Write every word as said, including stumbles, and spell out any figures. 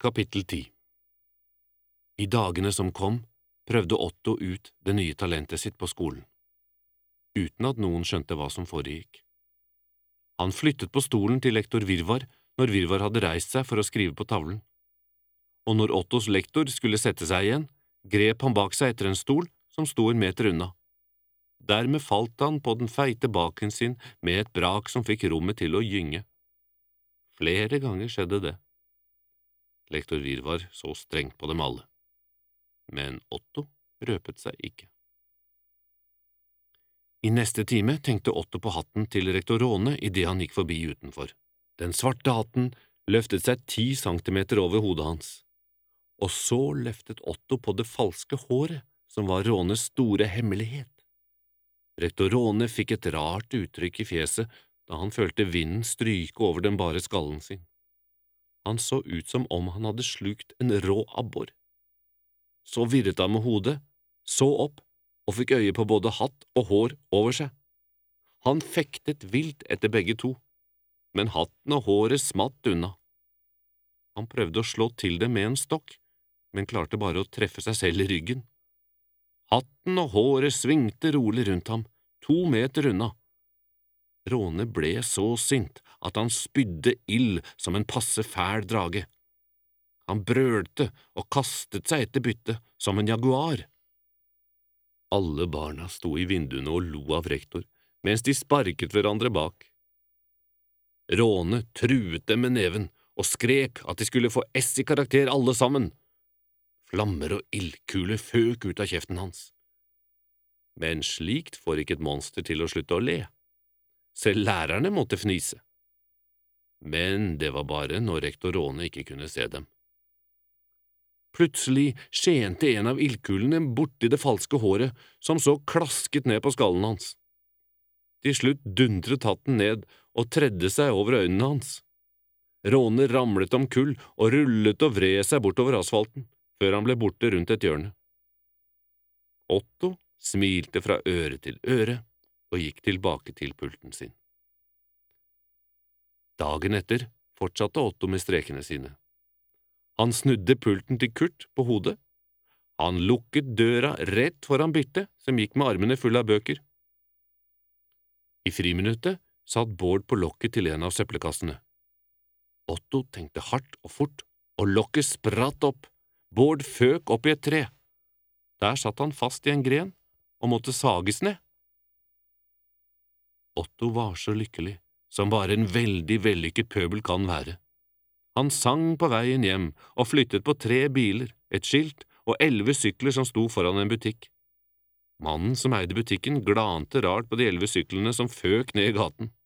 Kapittel ti. I dagene som kom, prøvde Otto ut det nye talentet sitt på skolen, uten at noen skjønte hva som foregikk. Han flyttet på stolen til lektor Virvar når Virvar hadde reist seg for å skrive på tavlen, og når Ottos lektor skulle sette seg igjen, grep han bak seg etter en stol som sto en meter unna. Dermed falt han på den feite baken sin med et brak som fikk rommet til å gynge. Flere ganger skjedde det. Lektor Virvar så strengt på dem alle, men Otto røpet seg ikke. I neste time tenkte Otto på hatten til rektor Råne i det han gikk forbi utenfor. Den svarte hatten løftet seg ti centimeter over hodet hans, og så løftet Otto på det falske håret, som var Rånes store hemmelighet. Rektor Råne fikk et rart uttrykk i fjeset da han følte vinden stryke over den bare skallen sin. Han så ut som om han hadde slukt en rå abbor. Så virret han med hodet, så opp og fikk øye på både hatt og hår over seg. Han fektet vilt etter begge to, men hatten og håret smatt unna. Han prøvde å slå til dem med en stokk, men klarte bare å treffe seg selv i ryggen. Hatten og håret svingte rolig rundt ham, to meter unna. Råne ble så sint at han spydde ild som en passe fæl drage. Han brølte og kastet seg etter byttet som en jaguar. Alle barna sto i vinduene og lo av rektor, mens de sparket hverandre bak. Råne truet dem med neven og skrek at de skulle få S i karakter alle sammen. Flammer og ildkuler føk ut av kjeften hans. Men slikt får ikke et monster til å slutte å le. Selv lærerne måtte fnise. Men det var bare når rektor Råne ikke kunne se dem. Plutselig skjente en av ildkulene borti det falske håret, som så klasket ned på skallen hans. Til slutt dundret hatten ned og tredde seg over øynene hans. Råne ramlet omkull og rullet og vred seg bortover asfalten, før han ble borte rundt et hjørne. Otto smilte fra øre til øre og gikk tilbake til pulten sin. Dagen etter fortsatte Otto med strekene sine. Han snudde pulten til Kurt på hodet. Han lukket døra rett foran byttet, som gikk med armene fulle av bøker. I friminuttet satt Bård på lokket til en av søppelkassene. Otto tenkte hardt og fort, og lokket spratt opp. Bård føk opp i et tre. Der satt han fast i en gren og måtte sages ned. Otto var så lykkelig, som bare en veldig vellykket pøbel kan være. Han sang på veien hjem og flyttet på tre biler, et skilt og elleve sykler som sto foran en butikk. Mannen som eide butikken glante rart på de elleve syklene som føk ned i gaten.